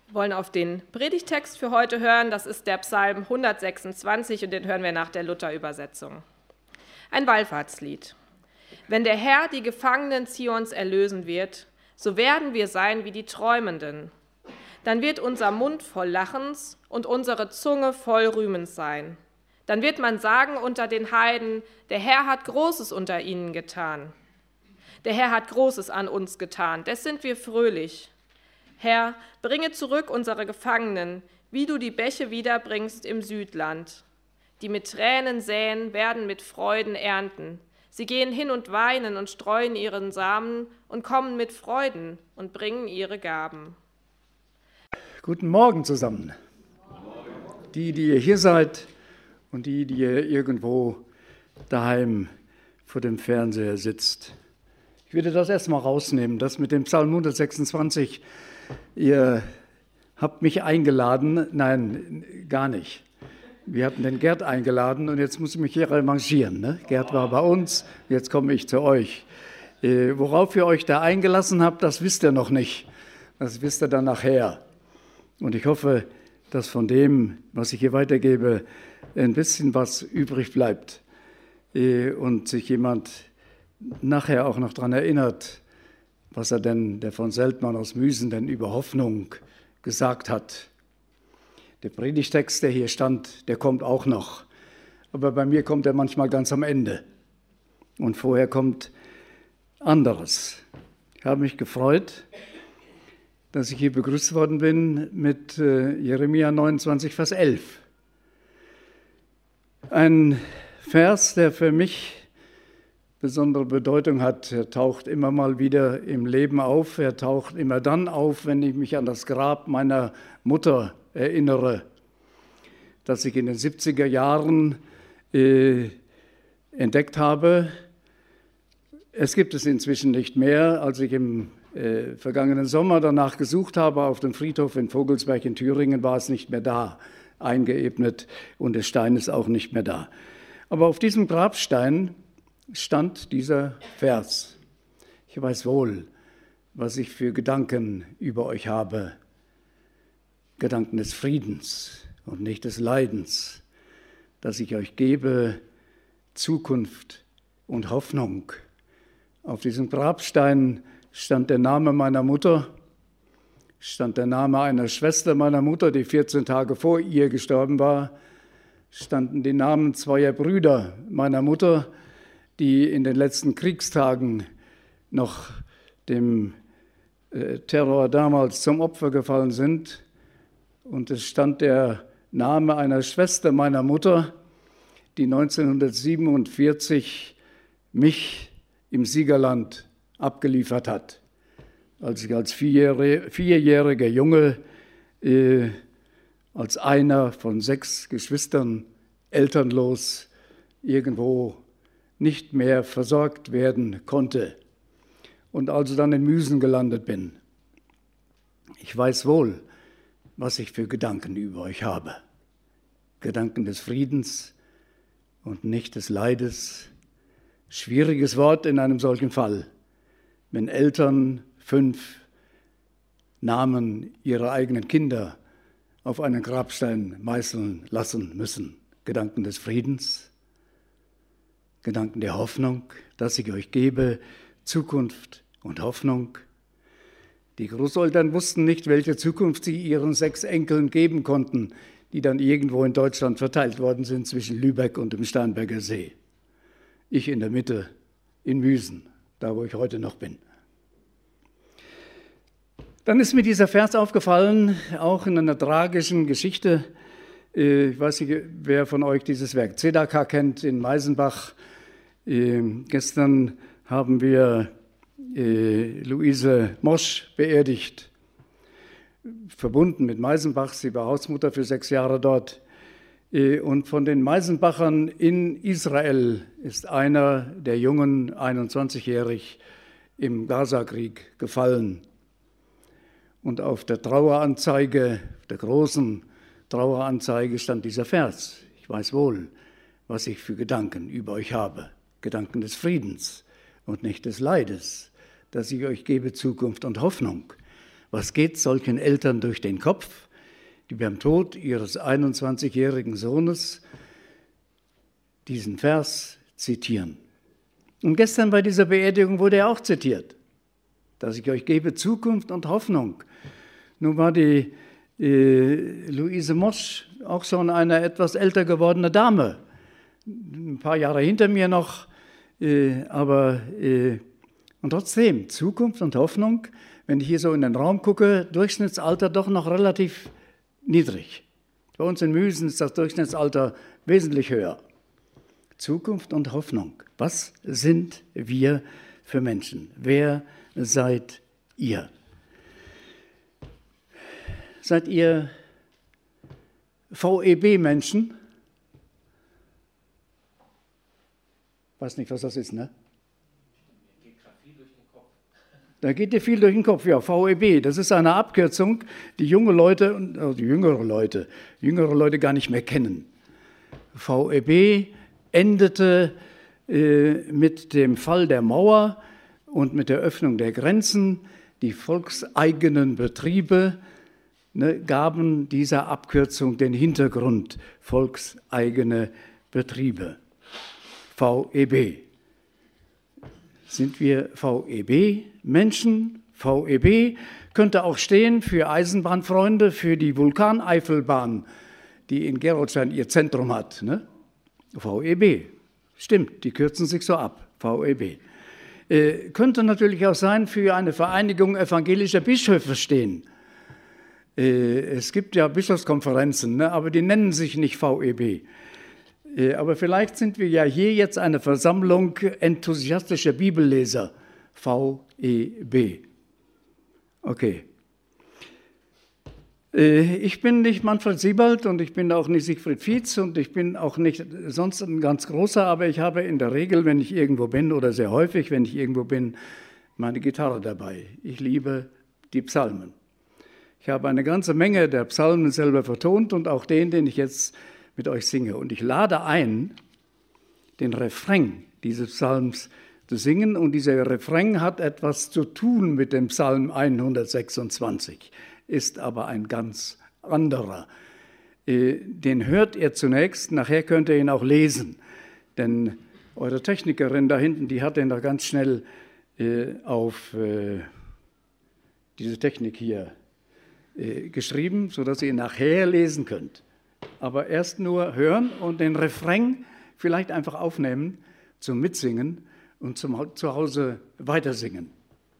wollen auf den Predigtext für heute hören. Das ist der Psalm 126 und den hören wir nach der Luther-Übersetzung. Ein Wallfahrtslied. Wenn der Herr die Gefangenen Zions erlösen wird, so werden wir sein wie die Träumenden. Dann wird unser Mund voll Lachens und unsere Zunge voll Rühmens sein. Dann wird man sagen unter den Heiden, der Herr hat Großes unter ihnen getan. Der Herr hat Großes an uns getan, des sind wir fröhlich. Herr, bringe zurück unsere Gefangenen, wie du die Bäche wiederbringst im Südland. Die mit Tränen säen, werden mit Freuden ernten. Sie gehen hin und weinen und streuen ihren Samen und kommen mit Freuden und bringen ihre Gaben. Guten Morgen zusammen. Die ihr hier seid und die ihr irgendwo daheim vor dem Fernseher sitzt. Ich würde das erstmal rausnehmen, das mit dem Psalm 126. Ihr habt mich eingeladen. Nein, gar nicht. Wir hatten den Gerd eingeladen und jetzt muss ich mich hier revanchieren. Ne? Gerd war bei uns, jetzt komme ich zu euch. Worauf ihr euch da eingelassen habt, das wisst ihr noch nicht. Das wisst ihr dann nachher. Und ich hoffe, dass von dem, was ich hier weitergebe, ein bisschen was übrig bleibt und sich jemand nachher auch noch daran erinnert, was er denn, der von Seltmann aus Müsen, denn über Hoffnung gesagt hat. Der Predigtext, der hier stand, der kommt auch noch. Aber bei mir kommt er manchmal ganz am Ende. Und vorher kommt anderes. Ich habe mich gefreut, dass ich hier begrüßt worden bin mit Jeremia 29, Vers 11. Ein Vers, der für mich besondere Bedeutung hat. Er taucht immer mal wieder im Leben auf. Er taucht immer dann auf, wenn ich mich an das Grab meiner Mutter erinnere, das ich in den 70er Jahren entdeckt habe. Es gibt es inzwischen nicht mehr. Als ich im vergangenen Sommer danach gesucht habe auf dem Friedhof in Vogelsberg in Thüringen, war es nicht mehr da, eingeebnet, und der Stein ist auch nicht mehr da. Aber auf diesem Grabstein stand dieser Vers. Ich weiß wohl, was ich für Gedanken über euch habe. Gedanken des Friedens und nicht des Leidens, dass ich euch gebe Zukunft und Hoffnung. Auf diesem Grabstein stand der Name meiner Mutter, stand der Name einer Schwester meiner Mutter, die 14 Tage vor ihr gestorben war, standen die Namen zweier Brüder meiner Mutter, die in den letzten Kriegstagen noch dem Terror damals zum Opfer gefallen sind. Und es stand der Name einer Schwester meiner Mutter, die 1947 mich im Siegerland abgeliefert hat, als ich als vierjähriger Junge als einer von 6 Geschwistern elternlos irgendwo nicht mehr versorgt werden konnte und also dann in Müsen gelandet bin. Ich weiß wohl, was ich für Gedanken über euch habe. Gedanken des Friedens und nicht des Leides. Schwieriges Wort in einem solchen Fall, wenn Eltern 5 Namen ihrer eigenen Kinder auf einen Grabstein meißeln lassen müssen. Gedanken des Friedens, Gedanken der Hoffnung, dass ich euch gebe, Zukunft und Hoffnung. Die Großeltern wussten nicht, welche Zukunft sie ihren 6 Enkeln geben konnten, die dann irgendwo in Deutschland verteilt worden sind zwischen Lübeck und dem Starnberger See. Ich in der Mitte, in Müsen, da wo ich heute noch bin. Dann ist mir dieser Vers aufgefallen, auch in einer tragischen Geschichte. Ich weiß nicht, wer von euch dieses Werk Zedaka kennt, in Meisenbach. Gestern haben wir Luise Mosch beerdigt, verbunden mit Meisenbach. Sie war Hausmutter für 6 Jahre dort. Und von den Meisenbachern in Israel ist einer der Jungen, 21-jährig, im Gazakrieg gefallen. Und auf der Traueranzeige, der großen Traueranzeige, stand dieser Vers. Ich weiß wohl, was ich für Gedanken über euch habe. Gedanken des Friedens und nicht des Leides, dass ich euch gebe Zukunft und Hoffnung. Was geht solchen Eltern durch den Kopf, die beim Tod ihres 21-jährigen Sohnes diesen Vers zitieren? Und gestern bei dieser Beerdigung wurde er auch zitiert, dass ich euch gebe Zukunft und Hoffnung. Nun war die Luise Mosch auch schon eine etwas älter gewordene Dame, ein paar Jahre hinter mir noch, und trotzdem Zukunft und Hoffnung, wenn ich hier so in den Raum gucke, Durchschnittsalter doch noch relativ niedrig. Bei uns in Müsen ist das Durchschnittsalter wesentlich höher. Zukunft und Hoffnung. Was sind wir für Menschen? Wer seid ihr? Seid ihr VEB-Menschen? Weiß nicht, was das ist, ne? Da geht dir viel durch den Kopf. Ja, VEB, das ist eine Abkürzung, die junge Leute, also jüngere Leute gar nicht mehr kennen. VEB endete mit dem Fall der Mauer und mit der Öffnung der Grenzen. Die volkseigenen Betriebe gaben dieser Abkürzung den Hintergrund, volkseigene Betriebe. VEB. Sind wir VEB-Menschen? VEB könnte auch stehen für Eisenbahnfreunde, für die Vulkaneifelbahn, die in Gerolstein ihr Zentrum hat. Ne? VEB. Stimmt, die kürzen sich so ab. VEB. Könnte natürlich auch sein, für eine Vereinigung evangelischer Bischöfe stehen. Es gibt ja Bischofskonferenzen, ne, aber die nennen sich nicht VEB. Aber vielleicht sind wir ja hier jetzt eine Versammlung enthusiastischer Bibelleser. VEB. Okay. Ich bin nicht Manfred Siebald und ich bin auch nicht Siegfried Fietz und ich bin auch nicht sonst ein ganz großer, aber ich habe in der Regel, wenn ich irgendwo bin oder sehr häufig, wenn ich irgendwo bin, meine Gitarre dabei. Ich liebe die Psalmen. Ich habe eine ganze Menge der Psalmen selber vertont und auch den ich jetzt mit euch singe. Und ich lade ein, den Refrain dieses Psalms zu singen. Und dieser Refrain hat etwas zu tun mit dem Psalm 126, ist aber ein ganz anderer. Den hört ihr zunächst, nachher könnt ihr ihn auch lesen. Denn eure Technikerin da hinten, die hat den da ganz schnell auf diese Technik hier geschrieben, sodass ihr ihn nachher lesen könnt. Aber erst nur hören und den Refrain vielleicht einfach aufnehmen zum Mitsingen und zum zu Hause weitersingen.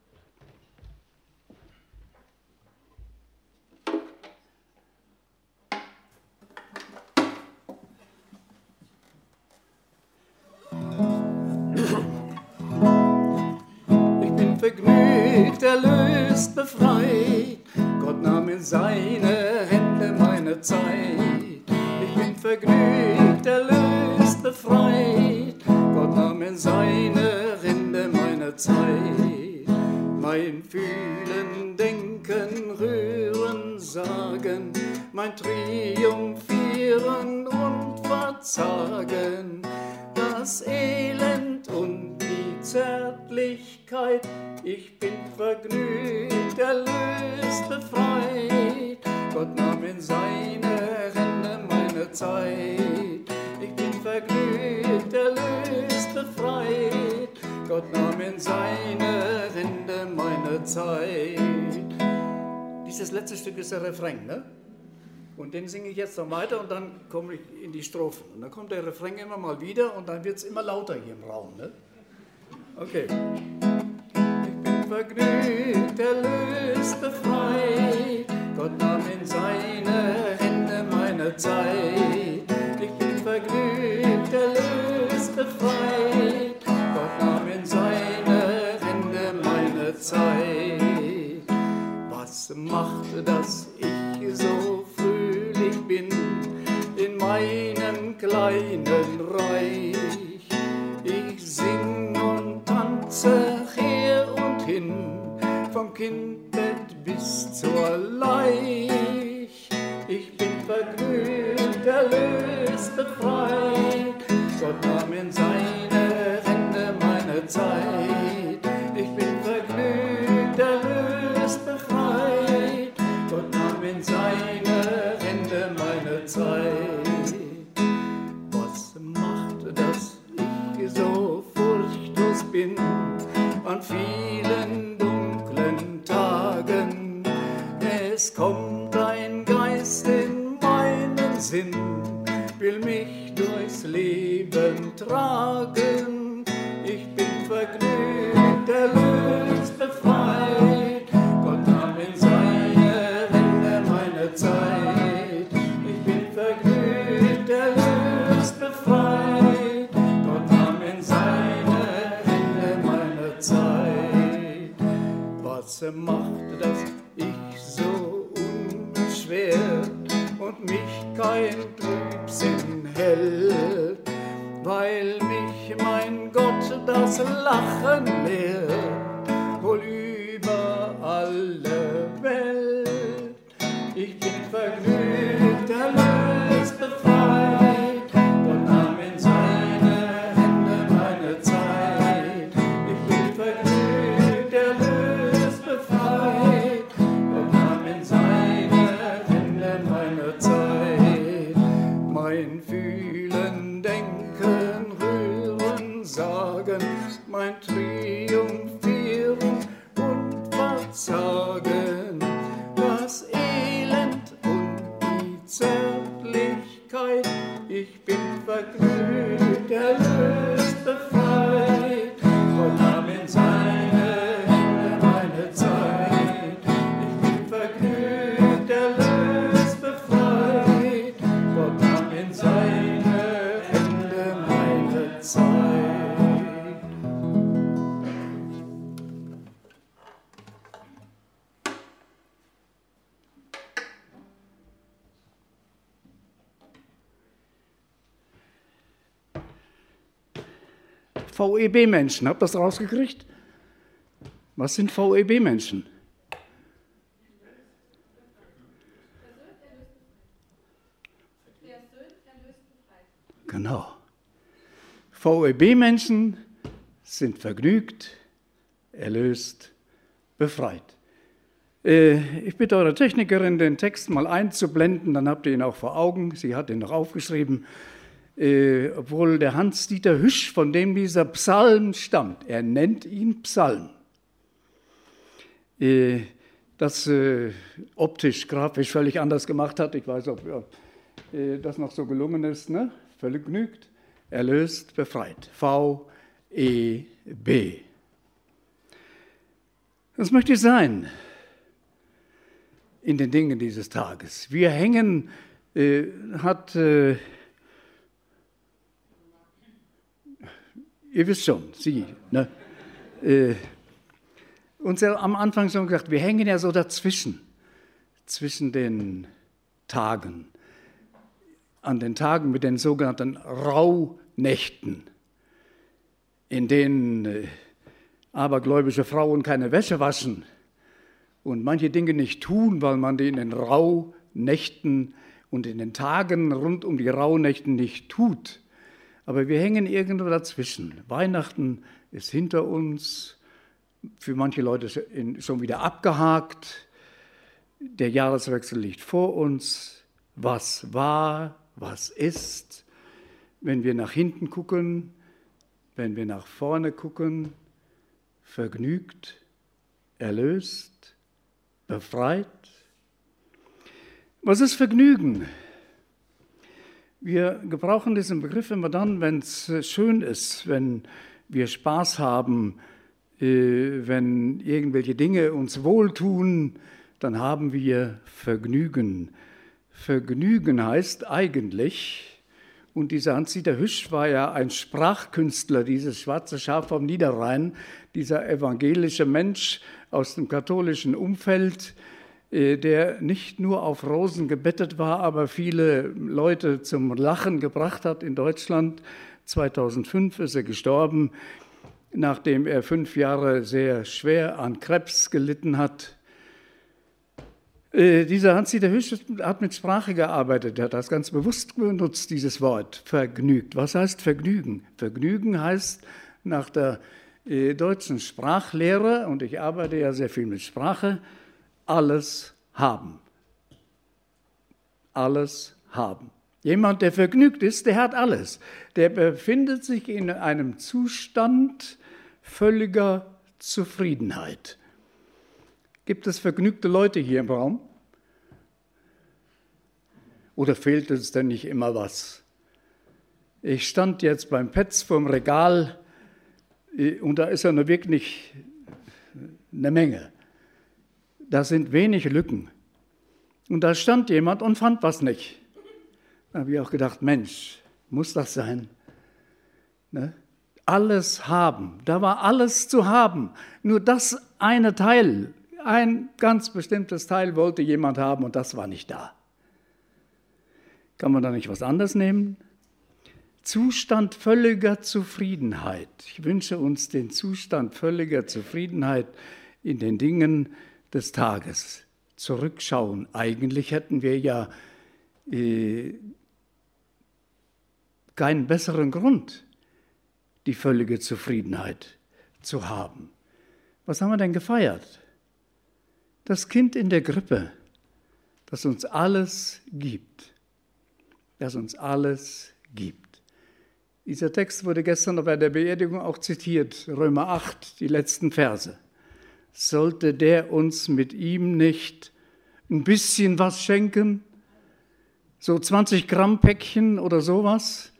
Ich bin vergnügt, erlöst, befreit. Gott nahm in seine Hände meine Zeit. Ich bin vergnügt, erlöst, befreit. Gott nahm in seine Hände meine Zeit. Mein Fühlen, Denken, Rühren, Sagen, mein Triumphieren und Verzagen, das Elend und die Zärtlichkeit. Ich bin vergnügt, erlöst, befreit. Gott nahm in seine Hände meine Zeit. Ich bin vergnügt, erlöst, befreit. Gott nahm in seine Hände meine Zeit. Dieses letzte Stück ist der Refrain, ne? Und den singe ich jetzt noch weiter und dann komme ich in die Strophen. Und dann kommt der Refrain immer mal wieder und dann wird es immer lauter hier im Raum, ne? Okay. Vergnügt, erlöst, befreit. Gott nahm in seine Hände meine Zeit. Ich bin vergnügt, erlöst, befreit. Gott nahm in seine Hände meine Zeit. Was macht, dass ich so fröhlich bin in meinem kleinen Reich? Ich sing und tanze her und hin, vom Kindbett bis zur Leich. Ich bin vergnügt, erlöst, befreit. Gott nahm in seine Hände meine Zeit. Ich bin vergnügt, erlöst, befreit. in seine Hände meine Zeit. Was macht, dass ich so furchtlos bin an vielen dunklen Tagen? Es kommt ein Geist in meinen Sinn, will mich durchs Leben tragen. Ich bin vergnügt, erlöst, befreit. Gott nahm in seine Hände meine Zeit. Ich bin vergnügt, erlöst, befreit. Gott nahm in seine Hände meine Zeit. Was macht, dass ich so unbeschwert und mich kein Trübsinn hält, weil mich mein Gott das Lachen lehrt, wohl über alle Welt. Ich bin vergnügt, erlöst, befreit, Gott nahm in seine Hände meine Zeit. Ich bin vergnügt, erlöst, befreit, Gott nahm in seine Hände meine Zeit. Mein Fühlen, Denken, Rühren, Sagen, mein Triumphieren und Verzagen, das Elend und die Zärtlichkeit. Ich bin vergnügt, erlöst, befreit. Gott nahm in seine Hände meine Zeit. Ich bin vergnügt, erlöst, befreit. Gott nahm in seine Hände meine Zeit. VEB-Menschen, habt ihr das rausgekriegt? Was sind VEB-Menschen? Genau. VEB-Menschen sind vergnügt, erlöst, befreit. Ich bitte eure Technikerin, den Text mal einzublenden, dann habt ihr ihn auch vor Augen. Sie hat ihn noch aufgeschrieben. Obwohl der Hans-Dieter Hüsch, von dem dieser Psalm stammt, er nennt ihn Psalm. Das optisch, grafisch völlig anders gemacht hat. Ich weiß, ob das noch so gelungen ist. Ne? Vergnügt, erlöst, befreit. VEB. Das möchte ich sein in den Dingen dieses Tages. Wir hängen, ihr wisst schon, Sie, ne? Uns ja am Anfang schon gesagt, wir hängen ja so dazwischen, zwischen den Tagen, an den Tagen mit den sogenannten Rauhnächten, in denen abergläubische Frauen keine Wäsche waschen und manche Dinge nicht tun, weil man die in den Rauhnächten und in den Tagen rund um die Rauhnächte nicht tut. Aber wir hängen irgendwo dazwischen. Weihnachten ist hinter uns, für manche Leute schon wieder abgehakt. Der Jahreswechsel liegt vor uns. Was war, was ist? Wenn wir nach hinten gucken, wenn wir nach vorne gucken, vergnügt, erlöst, befreit. Was ist Vergnügen? Wir gebrauchen diesen Begriff immer dann, wenn es schön ist, wenn wir Spaß haben, wenn irgendwelche Dinge uns wohltun, dann haben wir Vergnügen. Vergnügen heißt eigentlich, und dieser Hans-Dieter Hüsch war ja ein Sprachkünstler, dieses schwarze Schaf vom Niederrhein, dieser evangelische Mensch aus dem katholischen Umfeld, der nicht nur auf Rosen gebettet war, aber viele Leute zum Lachen gebracht hat in Deutschland. 2005 ist er gestorben, nachdem er 5 Jahre sehr schwer an Krebs gelitten hat. Dieser Hans-Dieter Hüsch hat mit Sprache gearbeitet, er hat das ganz bewusst benutzt, dieses Wort, vergnügt. Was heißt Vergnügen? Vergnügen heißt nach der deutschen Sprachlehre, und ich arbeite ja sehr viel mit Sprache, alles haben. alles haben. Jemand, der vergnügt ist, der hat alles. Der befindet sich in einem Zustand völliger Zufriedenheit. Gibt es vergnügte Leute hier im Raum? Oder fehlt es denn nicht immer was? Ich stand jetzt beim Petz vorm Regal und da ist ja nur wirklich eine Menge. Da sind wenig Lücken. Und da stand jemand und fand was nicht. Da habe ich auch gedacht, Mensch, muss das sein? Ne? Alles haben, da war alles zu haben. Nur das eine Teil, ein ganz bestimmtes Teil wollte jemand haben und das war nicht da. Kann man da nicht was anderes nehmen? Zustand völliger Zufriedenheit. Ich wünsche uns den Zustand völliger Zufriedenheit in den Dingen des Tages. Zurückschauen. Eigentlich hätten wir ja keinen besseren Grund, die völlige Zufriedenheit zu haben. Was haben wir denn gefeiert? Das Kind in der Krippe, das uns alles gibt. Das uns alles gibt. Dieser Text wurde gestern bei der Beerdigung auch zitiert, Römer 8, die letzten Verse. Sollte der uns mit ihm nicht ein bisschen was schenken? So 20 Gramm Päckchen oder sowas?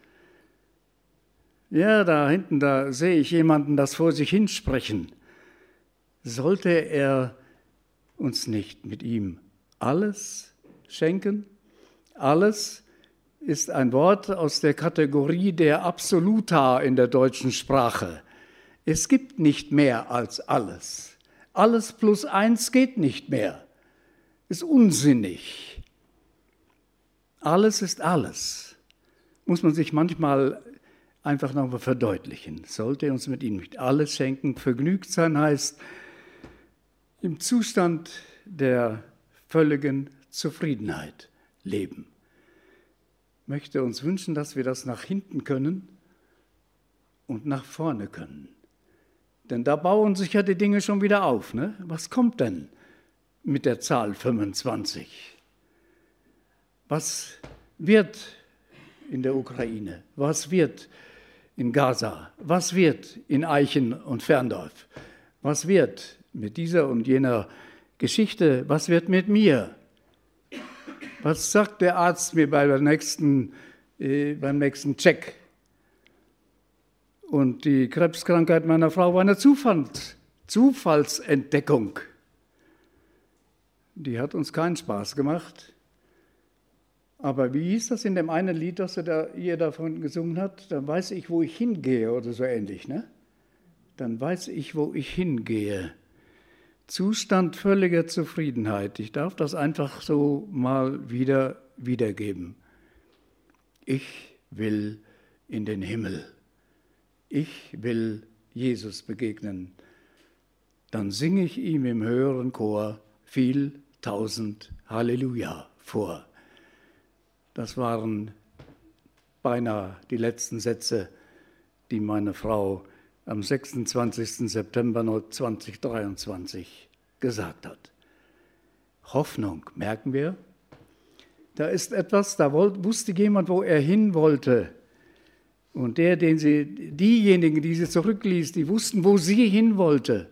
Ja, da hinten, da sehe ich jemanden das vor sich hinsprechen. Sollte er uns nicht mit ihm alles schenken? Alles ist ein Wort aus der Kategorie der Absoluta in der deutschen Sprache. Es gibt nicht mehr als alles. Alles plus eins geht nicht mehr. Ist unsinnig. Alles ist alles. Muss man sich manchmal einfach nochmal verdeutlichen. Sollte er uns mit ihm nicht alles schenken? Vergnügt sein heißt im Zustand der völligen Zufriedenheit leben. Ich möchte uns wünschen, dass wir das nach hinten können und nach vorne können. Denn da bauen sich ja die Dinge schon wieder auf. Ne? Was kommt denn mit der Zahl 25? Was wird in der Ukraine? Was wird in Gaza? Was wird in Eichen und Ferndorf? Was wird mit dieser und jener Geschichte? Was wird mit mir? Was sagt der Arzt mir beim nächsten Check? Und die Krebskrankheit meiner Frau war eine Zufallsentdeckung. Die hat uns keinen Spaß gemacht. Aber wie hieß das in dem einen Lied, das ihr davon gesungen habt? Dann weiß ich, wo ich hingehe oder so ähnlich, ne? Dann weiß ich, wo ich hingehe. Zustand völliger Zufriedenheit. Ich darf das einfach so mal wiedergeben. Ich will in den Himmel. Ich will Jesus begegnen. Dann singe ich ihm im höheren Chor viel 1000 Halleluja vor. Das waren beinahe die letzten Sätze, die meine Frau am 26. September 2023 gesagt hat. Hoffnung, merken wir. Da ist etwas, da wusste jemand, wo er hin wollte. Und diejenigen, die sie zurückließ, die wussten, wo sie hin wollte.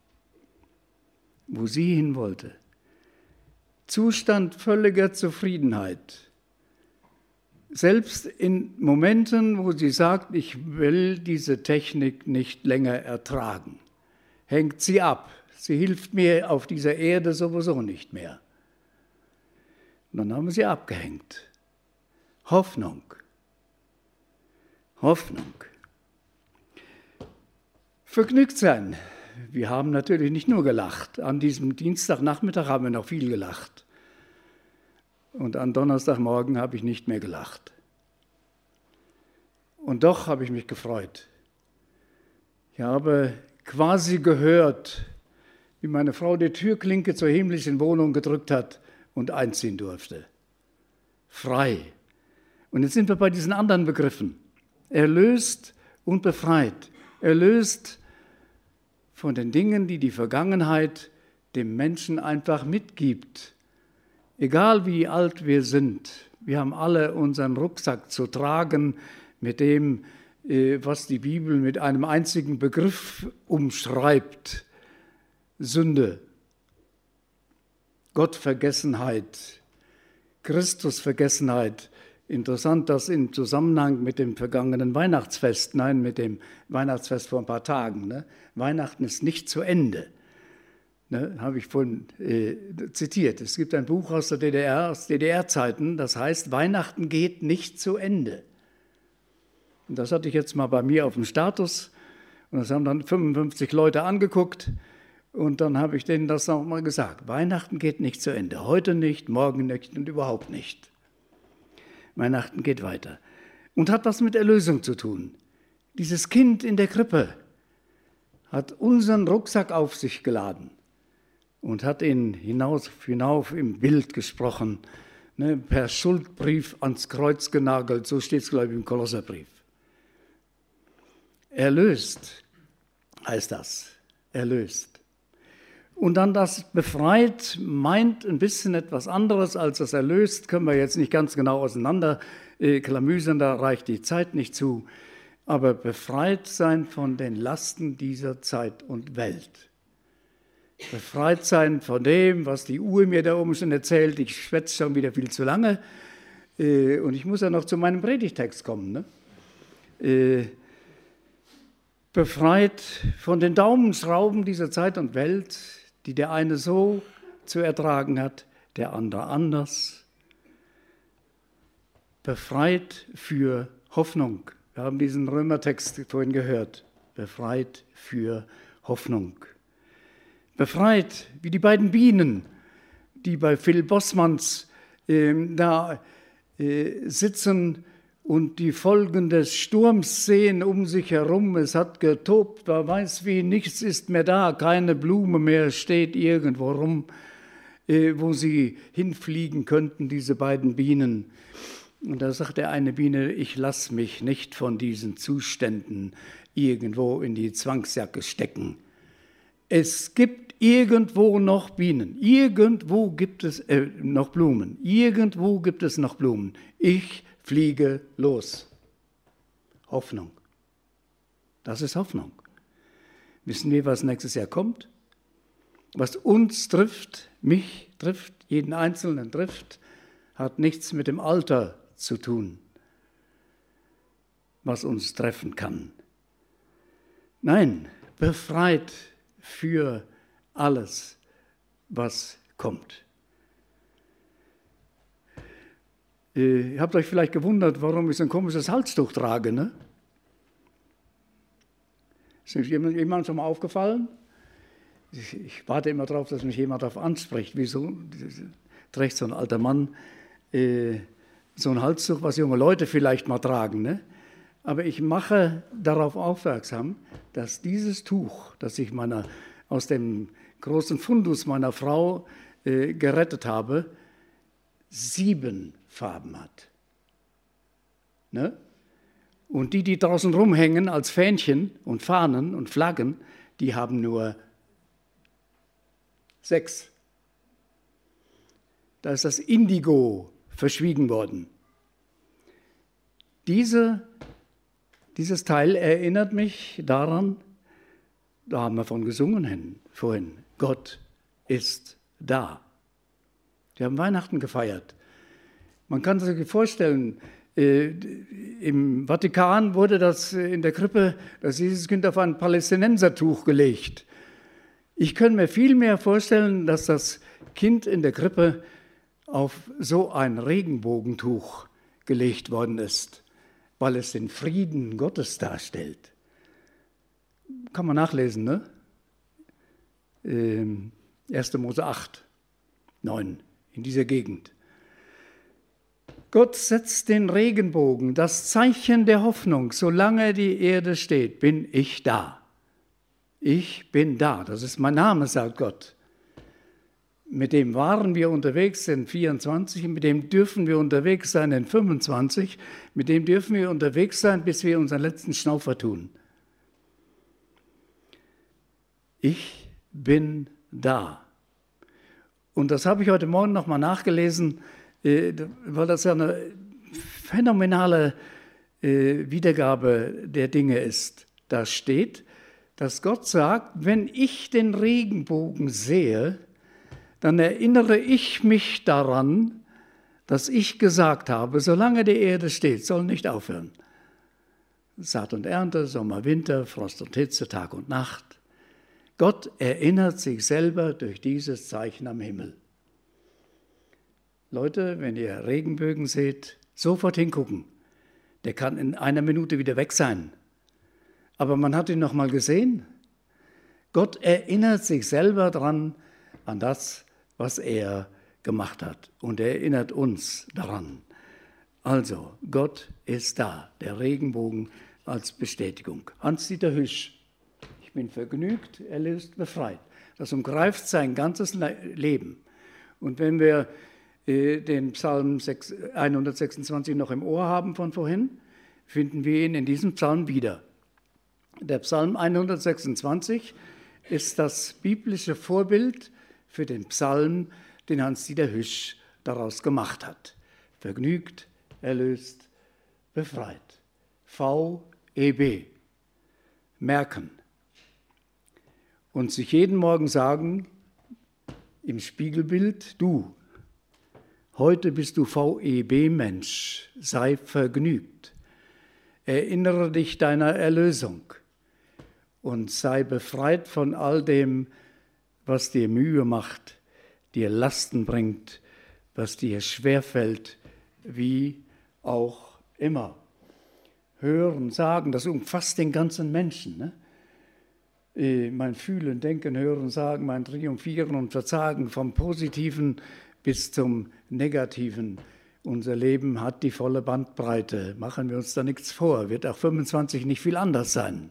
Wo sie hin wollte. Zustand völliger Zufriedenheit. Selbst in Momenten, wo sie sagt, ich will diese Technik nicht länger ertragen, hängt sie ab. Sie hilft mir auf dieser Erde sowieso nicht mehr. Und dann haben wir sie abgehängt. Hoffnung. Hoffnung. Vergnügt sein. Wir haben natürlich nicht nur gelacht. An diesem Dienstagnachmittag haben wir noch viel gelacht. Und an Donnerstagmorgen habe ich nicht mehr gelacht. Und doch habe ich mich gefreut. Ich habe quasi gehört, wie meine Frau die Türklinke zur himmlischen Wohnung gedrückt hat und einziehen durfte. Frei. Und jetzt sind wir bei diesen anderen Begriffen. Erlöst und befreit. Erlöst von den Dingen, die die Vergangenheit dem Menschen einfach mitgibt. Egal wie alt wir sind, wir haben alle unseren Rucksack zu tragen mit dem, was die Bibel mit einem einzigen Begriff umschreibt: Sünde, Gottvergessenheit, Christusvergessenheit. Interessant, dass im Zusammenhang mit dem vergangenen Weihnachtsfest, nein, mit dem Weihnachtsfest vor ein paar Tagen, ne? Weihnachten ist nicht zu Ende. Ne, habe ich vorhin zitiert. Es gibt ein Buch aus der DDR, aus DDR-Zeiten, das heißt, Weihnachten geht nicht zu Ende. Und das hatte ich jetzt mal bei mir auf dem Status. Und das haben dann 55 Leute angeguckt. Und dann habe ich denen das nochmal gesagt. Weihnachten geht nicht zu Ende. Heute nicht, morgen nicht und überhaupt nicht. Weihnachten geht weiter. Und hat was mit Erlösung zu tun. Dieses Kind in der Krippe hat unseren Rucksack auf sich geladen und hat ihn hinauf im Bild gesprochen, ne, per Schuldbrief ans Kreuz genagelt, so steht es, glaube ich, im Kolosserbrief. Erlöst heißt das, erlöst. Und dann das befreit meint ein bisschen etwas anderes als das erlöst, können wir jetzt nicht ganz genau auseinander klamüsern, da reicht die Zeit nicht zu, aber befreit sein von den Lasten dieser Zeit und Welt. Befreit sein von dem, was die Uhr mir da oben schon erzählt. Ich schwätze schon wieder viel zu lange. Und ich muss ja noch zu meinem Predigtext kommen. Ne? Befreit von den Daumenschrauben dieser Zeit und Welt, die der eine so zu ertragen hat, der andere anders. Befreit für Hoffnung. Wir haben diesen Römertext vorhin gehört. Befreit für Hoffnung. Befreit, wie die beiden Bienen, die bei Phil Bossmanns sitzen und die Folgen des Sturms sehen um sich herum. Es hat getobt, man weiß wie, nichts ist mehr da, keine Blume mehr steht irgendwo rum, wo sie hinfliegen könnten, diese beiden Bienen. Und da sagt der eine Biene, ich lasse mich nicht von diesen Zuständen irgendwo in die Zwangsjacke stecken. Es gibt irgendwo noch Bienen, irgendwo gibt es noch Blumen, irgendwo gibt es noch Blumen. Ich fliege los. Hoffnung. Das ist Hoffnung. Wissen wir, was nächstes Jahr kommt? Was uns trifft, mich trifft, jeden Einzelnen trifft, hat nichts mit dem Alter zu tun, was uns treffen kann. Nein, befreit für alles, was kommt. Ihr habt euch vielleicht gewundert, warum ich so ein komisches Halstuch trage, ne? Ist euch jemand schon mal aufgefallen? Ich warte immer darauf, dass mich jemand darauf anspricht. Wieso trägt so ein alter Mann so ein Halstuch, was junge Leute vielleicht mal tragen, ne? Aber ich mache darauf aufmerksam, dass dieses Tuch, das ich aus dem großen Fundus meiner Frau gerettet habe, 7 Farben hat. Ne? Und die draußen rumhängen als Fähnchen und Fahnen und Flaggen, die haben nur 6. Da ist das Indigo verschwiegen worden. Dieses Teil erinnert mich daran, da haben wir von gesungen vorhin, Gott ist da. Wir haben Weihnachten gefeiert. Man kann sich vorstellen, im Vatikan wurde das in der Krippe, das Jesuskind auf ein Palästinensertuch gelegt. Ich könnte mir viel mehr vorstellen, dass das Kind in der Krippe auf so ein Regenbogentuch gelegt worden ist, weil es den Frieden Gottes darstellt. Kann man nachlesen, ne? 1. Mose 8, 9, in dieser Gegend. Gott setzt den Regenbogen, das Zeichen der Hoffnung. Solange die Erde steht, bin ich da. Ich bin da, das ist mein Name, sagt Gott. Mit dem waren wir unterwegs in 24, mit dem dürfen wir unterwegs sein in 25, mit dem dürfen wir unterwegs sein, bis wir unseren letzten Schnaufer tun. Ich bin da. Und das habe ich heute Morgen nochmal nachgelesen, weil das ja eine phänomenale Wiedergabe der Dinge ist. Da steht, dass Gott sagt, wenn ich den Regenbogen sehe, dann erinnere ich mich daran, dass ich gesagt habe, solange die Erde steht, soll nicht aufhören. Saat und Ernte, Sommer, Winter, Frost und Hitze, Tag und Nacht. Gott erinnert sich selber durch dieses Zeichen am Himmel. Leute, wenn ihr Regenbögen seht, sofort hingucken. Der kann in einer Minute wieder weg sein. Aber man hat ihn noch mal gesehen. Gott erinnert sich selber dran an das, was er gemacht hat. Und er erinnert uns daran. Also, Gott ist da, der Regenbogen als Bestätigung. Hans-Dieter Hüsch, ich bin vergnügt, erlöst, befreit. Das umgreift sein ganzes Leben. Und wenn wir den Psalm 126 noch im Ohr haben von vorhin, finden wir ihn in diesem Psalm wieder. Der Psalm 126 ist das biblische Vorbild für den Psalm, den Hans-Dieter Hüsch daraus gemacht hat. Vergnügt, erlöst, befreit. VEB. Merken. Und sich jeden Morgen sagen, im Spiegelbild, du, heute bist du VEB-Mensch, sei vergnügt. Erinnere dich deiner Erlösung und sei befreit von all dem, was dir Mühe macht, dir Lasten bringt, was dir schwerfällt, wie auch immer. Hören, sagen, das umfasst den ganzen Menschen. Ne? Mein Fühlen, Denken, Hören, Sagen, mein Triumphieren und Verzagen, vom Positiven bis zum Negativen. Unser Leben hat die volle Bandbreite. Machen wir uns da nichts vor. Wird auch 25 nicht viel anders sein.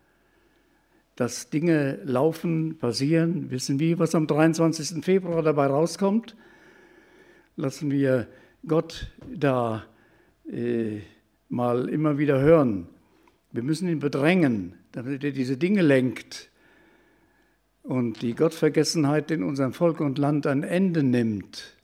Dass Dinge laufen, passieren, wissen wir, was am 23. Februar dabei rauskommt. Lassen wir Gott da mal immer wieder hören. Wir müssen ihn bedrängen, damit er diese Dinge lenkt und die Gottvergessenheit in unserem Volk und Land ein Ende nimmt.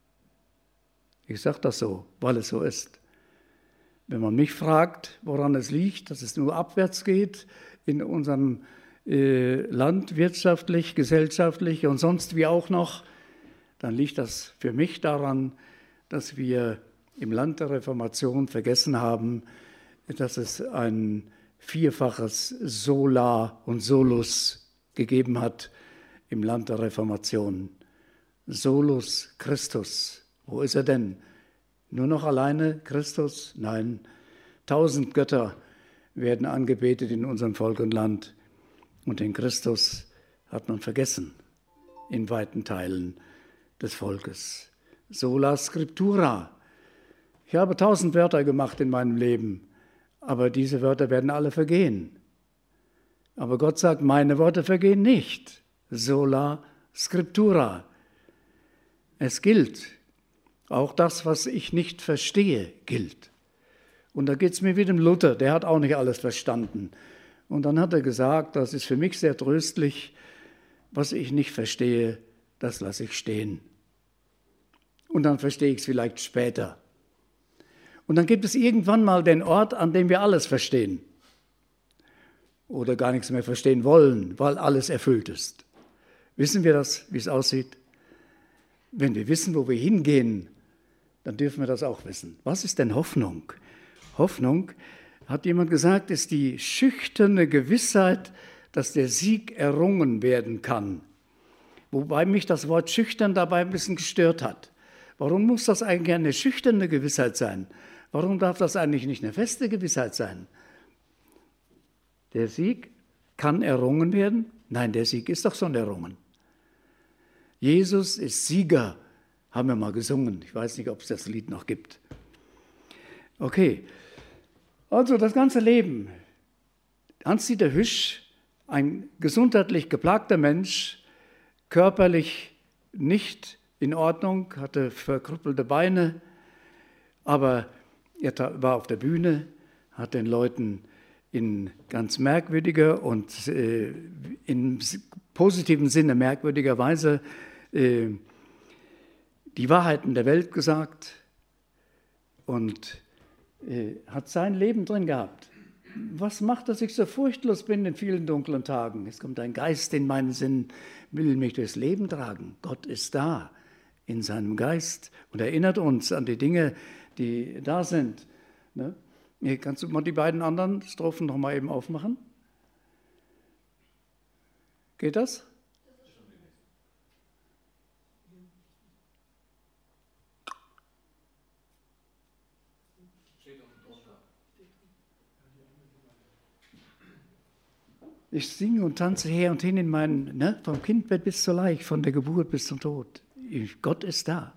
Ich sage das so, weil es so ist. Wenn man mich fragt, woran es liegt, dass es nur abwärts geht in unserem Land, wirtschaftlich, gesellschaftlich und sonst wie auch noch, dann liegt das für mich daran, dass wir im Land der Reformation vergessen haben, dass es ein vierfaches Sola und Solus gegeben hat im Land der Reformation. Solus Christus. Wo ist er denn? Nur noch alleine Christus? Nein, 1000 Götter werden angebetet in unserem Volk und Land. Und den Christus hat man vergessen in weiten Teilen des Volkes. Sola Scriptura. Ich habe 1000 Wörter gemacht in meinem Leben, aber diese Wörter werden alle vergehen. Aber Gott sagt, meine Worte vergehen nicht. Sola Scriptura. Es gilt. Auch das, was ich nicht verstehe, gilt. Und da geht es mir wie dem Luther, der hat auch nicht alles verstanden. Und dann hat er gesagt, das ist für mich sehr tröstlich, was ich nicht verstehe, das lasse ich stehen. Und dann verstehe ich es vielleicht später. Und dann gibt es irgendwann mal den Ort, an dem wir alles verstehen. Oder gar nichts mehr verstehen wollen, weil alles erfüllt ist. Wissen wir das, wie es aussieht? Wenn wir wissen, wo wir hingehen, dann dürfen wir das auch wissen. Was ist denn Hoffnung? Hoffnung, hat jemand gesagt, ist die schüchterne Gewissheit, dass der Sieg errungen werden kann. Wobei mich das Wort schüchtern dabei ein bisschen gestört hat. Warum muss das eigentlich eine schüchterne Gewissheit sein? Warum darf das eigentlich nicht eine feste Gewissheit sein? Der Sieg kann errungen werden? Nein, der Sieg ist doch schon errungen. Jesus ist Sieger, haben wir mal gesungen. Ich weiß nicht, ob es das Lied noch gibt. Okay, also das ganze Leben. Hans-Dieter Hüsch, ein gesundheitlich geplagter Mensch, körperlich nicht in Ordnung, hatte verkrüppelte Beine, aber er war auf der Bühne, hat den Leuten in ganz merkwürdiger und in positivem Sinne merkwürdiger Weise die Wahrheiten der Welt gesagt und hat sein Leben drin gehabt. Was macht, dass ich so furchtlos bin in vielen dunklen Tagen? Es kommt ein Geist in meinen Sinn, will mich durchs Leben tragen. Gott ist da in seinem Geist und erinnert uns an die Dinge, die da sind. Ne? Kannst du mal die beiden anderen Strophen noch mal eben aufmachen? Geht das? Ich singe und tanze her und hin in meinen, ne, vom Kindbett bis zur Leich, von der Geburt bis zum Tod. Gott ist da.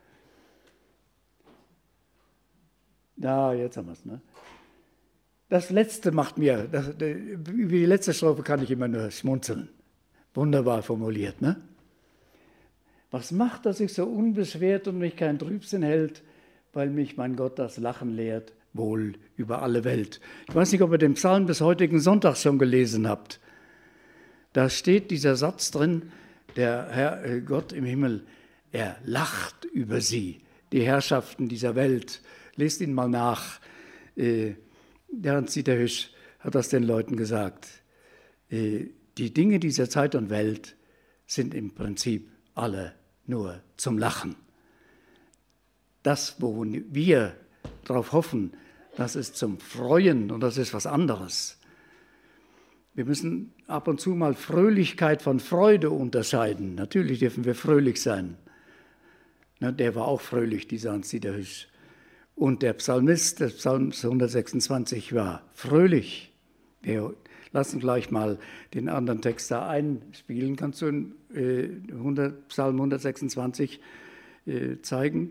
Da, jetzt haben wir es. Ne? Das Letzte macht mir, über die letzte Strophe kann ich immer nur schmunzeln. Wunderbar formuliert. Ne? Was macht, dass ich so unbeschwert und mich kein Trübsinn hält, weil mich mein Gott das Lachen lehrt? Wohl über alle Welt. Ich weiß nicht, ob ihr den Psalm des heutigen Sonntags schon gelesen habt. Da steht dieser Satz drin, der Herr Gott im Himmel, er lacht über sie, die Herrschaften dieser Welt. Lest ihn mal nach. Der Hans-Dieter Hüsch hat das den Leuten gesagt. Die Dinge dieser Zeit und Welt sind im Prinzip alle nur zum Lachen. Das, wo wir darauf hoffen, das ist zum Freuen und das ist was anderes. Wir müssen ab und zu mal Fröhlichkeit von Freude unterscheiden. Natürlich dürfen wir fröhlich sein. Na, der war auch fröhlich, dieser Hans-Dieter Hüsch. Und der Psalmist, der Psalm 126, war fröhlich. Wir lassen gleich mal den anderen Text da einspielen. Kannst du in Psalm 126 zeigen?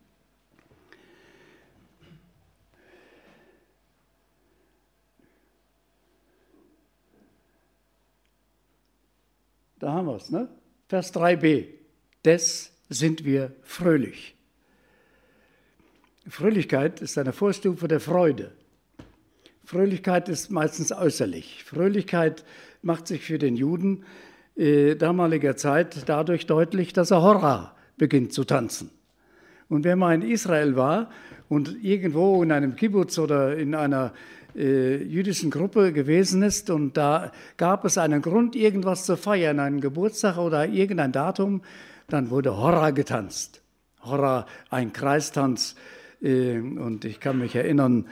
Da haben wir es, ne? Vers 3b. Des sind wir fröhlich. Fröhlichkeit ist eine Vorstufe der Freude. Fröhlichkeit ist meistens äußerlich. Fröhlichkeit macht sich für den Juden damaliger Zeit dadurch deutlich, dass er Hora beginnt zu tanzen. Und wenn man in Israel war und irgendwo in einem Kibbutz oder in einer jüdischen Gruppe gewesen ist und da gab es einen Grund, irgendwas zu feiern, einen Geburtstag oder irgendein Datum, dann wurde Hora getanzt. Hora, ein Kreistanz. Und ich kann mich erinnern,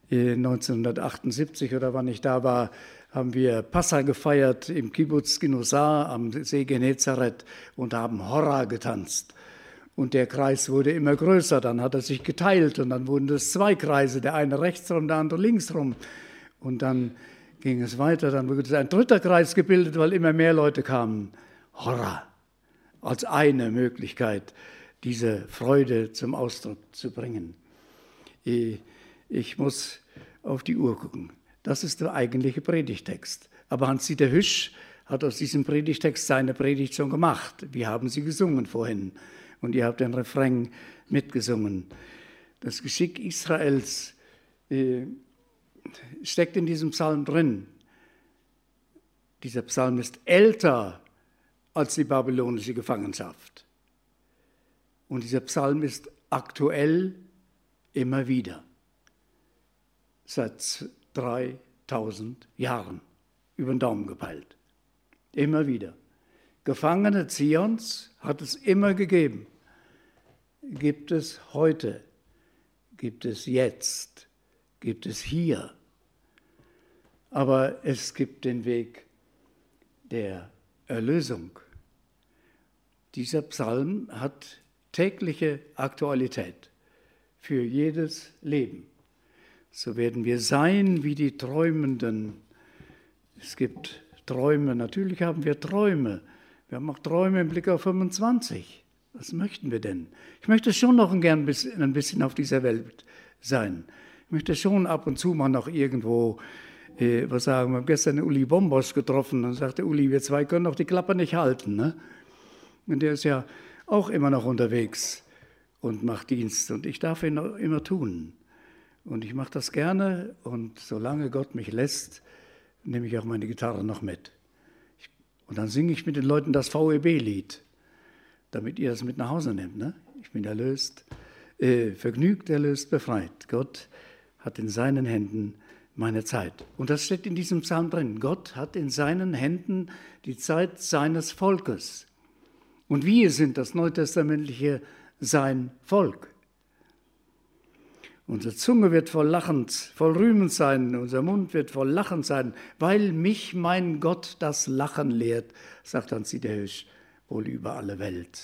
1978 oder wann ich da war, haben wir Passa gefeiert im Kibbutz Ginusar am See Genezareth und haben Hora getanzt. Und der Kreis wurde immer größer, dann hat er sich geteilt und dann wurden es 2 Kreise, der eine rechts rum, der andere links rum. Und dann ging es weiter, dann wurde ein 3. Kreis gebildet, weil immer mehr Leute kamen. Hora, als eine Möglichkeit, diese Freude zum Ausdruck zu bringen. Ich muss auf die Uhr gucken. Das ist der eigentliche Predigtext. Aber Hans-Dieter Hüsch hat aus diesem Predigtext seine Predigt schon gemacht. Wir haben sie gesungen vorhin. Und ihr habt den Refrain mitgesungen. Das Geschick Israels steckt in diesem Psalm drin. Dieser Psalm ist älter als die babylonische Gefangenschaft. Und dieser Psalm ist aktuell immer wieder. Seit 3000 Jahren über den Daumen gepeilt. Immer wieder. Gefangene Zions hat es immer gegeben. Gibt es heute, gibt es jetzt, gibt es hier. Aber es gibt den Weg der Erlösung. Dieser Psalm hat tägliche Aktualität für jedes Leben. So werden wir sein wie die Träumenden. Es gibt Träume, natürlich haben wir Träume. Wir haben auch Träume im Blick auf 25. Was möchten wir denn? Ich möchte schon noch ein bisschen auf dieser Welt sein. Ich möchte schon ab und zu mal noch irgendwo was sagen. Wir haben gestern Uli Bombos getroffen und sagte, Uli, wir 2 können doch die Klappe nicht halten. Ne? Und der ist ja auch immer noch unterwegs und macht Dienst. Und ich darf ihn immer tun. Und ich mache das gerne. Und solange Gott mich lässt, nehme ich auch meine Gitarre noch mit. Und dann singe ich mit den Leuten das VEB-Lied, damit ihr das mit nach Hause nehmt. Ne? Ich bin erlöst, vergnügt, erlöst, befreit. Gott hat in seinen Händen meine Zeit. Und das steht in diesem Psalm drin. Gott hat in seinen Händen die Zeit seines Volkes. Und wir sind das neutestamentliche sein Volk. Unsere Zunge wird voll Lachens, voll Rühmens sein, unser Mund wird voll Lachens sein, weil mich mein Gott das Lachen lehrt, sagt Hans-Dieter Hösch, wohl über alle Welt.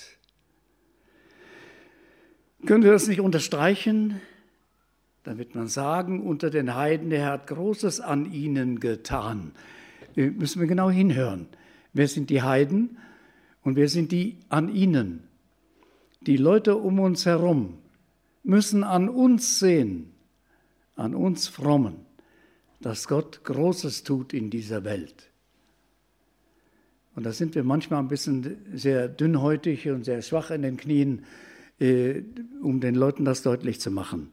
Können wir das nicht unterstreichen? Dann wird man sagen, unter den Heiden, der Herr hat Großes an ihnen getan. Müssen wir genau hinhören. Wer sind die Heiden und wer sind die an ihnen? Die Leute um uns herum müssen an uns sehen, an uns Frommen, dass Gott Großes tut in dieser Welt. Und da sind wir manchmal ein bisschen sehr dünnhäutig und sehr schwach in den Knien, um den Leuten das deutlich zu machen.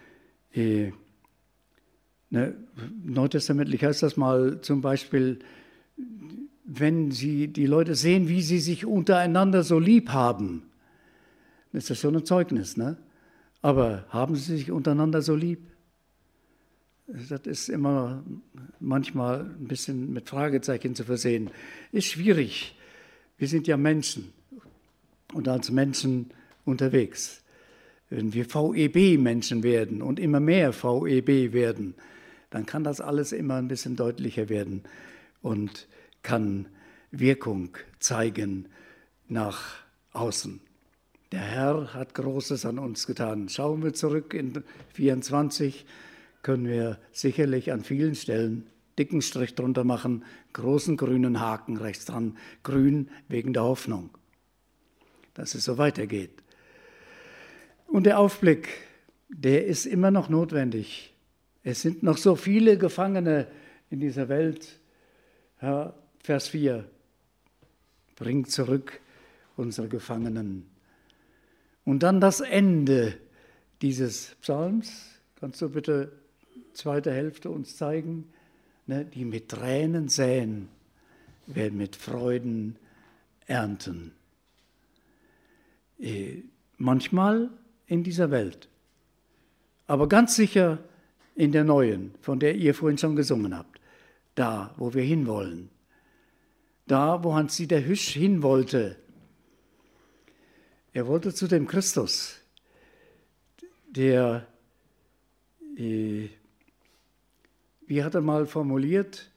Neutestamentlich heißt das mal zum Beispiel, wenn die Leute sehen, wie sie sich untereinander so lieb haben, dann ist das schon ein Zeugnis, ne? Aber haben sie sich untereinander so lieb? Das ist immer manchmal ein bisschen mit Fragezeichen zu versehen. Ist schwierig. Wir sind ja Menschen und als Menschen unterwegs. Wenn wir VEB-Menschen werden und immer mehr VEB werden, dann kann das alles immer ein bisschen deutlicher werden und kann Wirkung zeigen nach außen. Der Herr hat Großes an uns getan. Schauen wir zurück in 24, können wir sicherlich an vielen Stellen dicken Strich drunter machen, großen grünen Haken rechts dran, grün wegen der Hoffnung, dass es so weitergeht. Und der Aufblick, der ist immer noch notwendig. Es sind noch so viele Gefangene in dieser Welt. Ja, Vers 4, bringt zurück unsere Gefangenen. Und dann das Ende dieses Psalms. Kannst du bitte zweite Hälfte uns zeigen? Ne, die mit Tränen säen, werden mit Freuden ernten. Manchmal in dieser Welt, aber ganz sicher in der neuen, von der ihr vorhin schon gesungen habt. Da, wo wir hinwollen. Da, wo Hans-Dieter Hösch hin wollte. Er wollte zu dem Christus, der, wie hat er mal formuliert,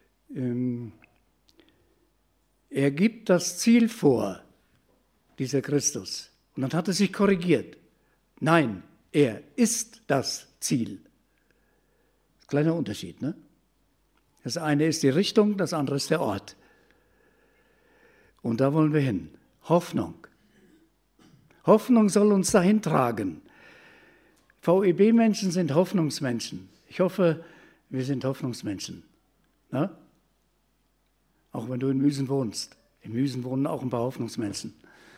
er gibt das Ziel vor, dieser Christus. Und dann hat er sich korrigiert. Nein, er ist das Ziel. Kleiner Unterschied, ne? Das eine ist die Richtung, das andere ist der Ort. Und da wollen wir hin. Hoffnung. Hoffnung soll uns dahin tragen. VEB-Menschen sind Hoffnungsmenschen. Ich hoffe, wir sind Hoffnungsmenschen. Ne? Auch wenn du in Müsen wohnst. In Müsen wohnen auch ein paar Hoffnungsmenschen.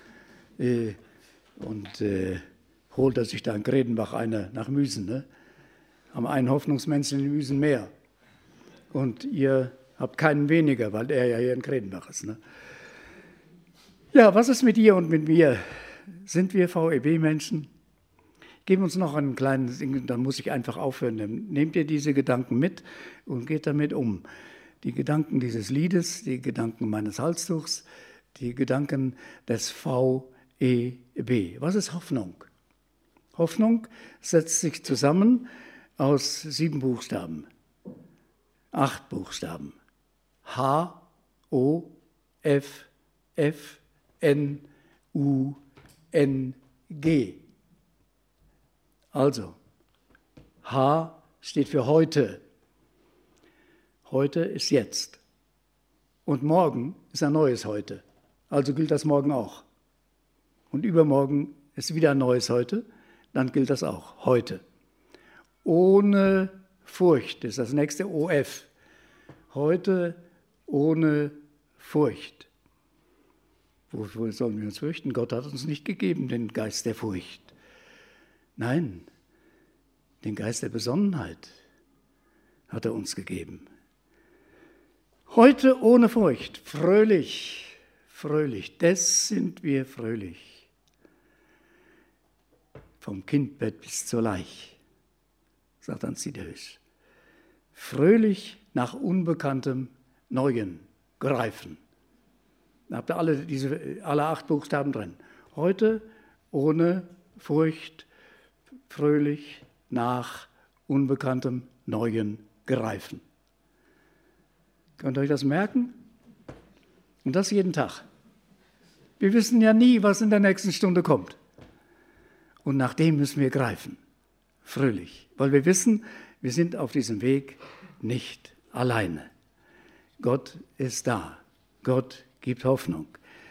Holt er sich da in Gredenbach eine nach Müsen. Ne? Haben einen Hoffnungsmenschen in Müsen mehr. Und ihr habt keinen weniger, weil er ja hier in Gredenbach ist. Ne? Ja, was ist mit dir und mit mir? Sind wir VEB-Menschen? Geben uns noch einen kleinen Ding, dann muss ich einfach aufhören. Nehmt ihr diese Gedanken mit und geht damit um. Die Gedanken dieses Liedes, die Gedanken meines Halstuchs, die Gedanken des VEB. Was ist Hoffnung? Hoffnung setzt sich zusammen aus 7 Buchstaben, 8 Buchstaben. H, O, F, F, N, U, N, G. Also, H steht für heute. Heute ist jetzt. Und morgen ist ein neues Heute. Also gilt das morgen auch. Und übermorgen ist wieder ein neues Heute. Dann gilt das auch heute. Ohne Furcht ist das nächste OF. Heute ohne Furcht. Wovor sollen wir uns fürchten? Gott hat uns nicht gegeben den Geist der Furcht. Nein, den Geist der Besonnenheit hat er uns gegeben. Heute ohne Furcht, fröhlich, fröhlich, des sind wir fröhlich. vom Kindbett bis zur Leich, sagt Anzidäus. Fröhlich nach unbekanntem Neuen greifen. Da habt ihr alle 8 Buchstaben drin. Heute ohne Furcht, fröhlich nach unbekanntem Neuen greifen. Könnt ihr euch das merken? Und das jeden Tag. Wir wissen ja nie, was in der nächsten Stunde kommt. Und nach dem müssen wir greifen. Fröhlich. Weil wir wissen, wir sind auf diesem Weg nicht alleine. Gott ist da. Gott gibt Hoffnung.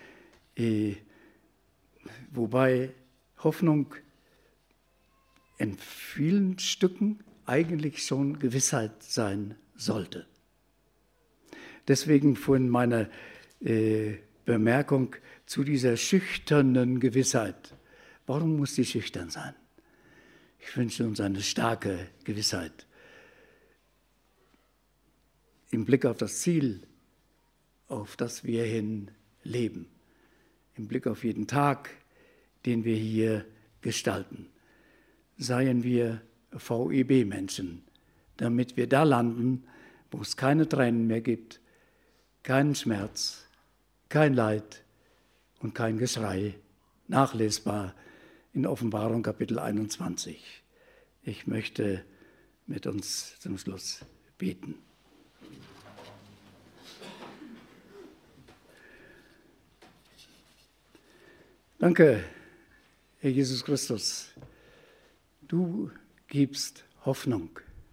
Wobei Hoffnung in vielen Stücken eigentlich schon Gewissheit sein sollte. Deswegen vorhin meine Bemerkung zu dieser schüchternen Gewissheit. Warum muss die schüchtern sein? Ich wünsche uns eine starke Gewissheit. Im Blick auf das Ziel, auf das wir hin leben. Im Blick auf jeden Tag, den wir hier gestalten. Seien wir VEB-Menschen, damit wir da landen, wo es keine Tränen mehr gibt, keinen Schmerz, kein Leid und kein Geschrei, nachlesbar in Offenbarung Kapitel 21. Ich möchte mit uns zum Schluss beten. Danke, Herr Jesus Christus. Du gibst Hoffnung.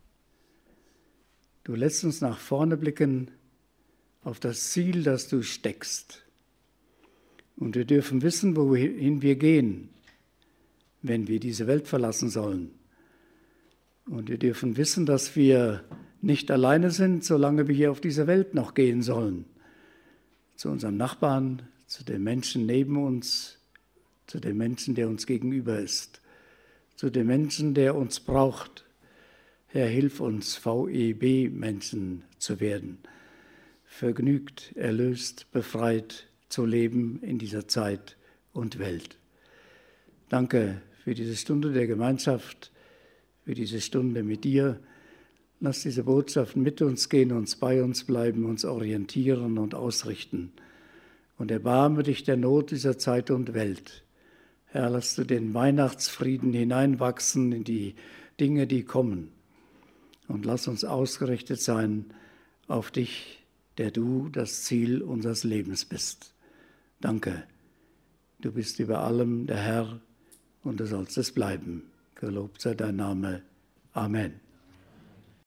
Du lässt uns nach vorne blicken auf das Ziel, das du steckst. Und wir dürfen wissen, wohin wir gehen, wenn wir diese Welt verlassen sollen. Und wir dürfen wissen, dass wir nicht alleine sind, solange wir hier auf dieser Welt noch gehen sollen. Zu unserem Nachbarn, zu den Menschen neben uns, zu dem Menschen, der uns gegenüber ist, zu dem Menschen, der uns braucht. Herr, hilf uns, VEB-Menschen zu werden, vergnügt, erlöst, befreit zu leben in dieser Zeit und Welt. Danke für diese Stunde der Gemeinschaft, für diese Stunde mit dir. Lass diese Botschaften mit uns gehen, uns bei uns bleiben, uns orientieren und ausrichten. Und erbarme dich der Not dieser Zeit und Welt. Herr, lass du den Weihnachtsfrieden hineinwachsen in die Dinge, die kommen. Und lass uns ausgerichtet sein auf dich, der du das Ziel unseres Lebens bist. Danke, du bist über allem der Herr und du sollst es bleiben. Gelobt sei dein Name. Amen.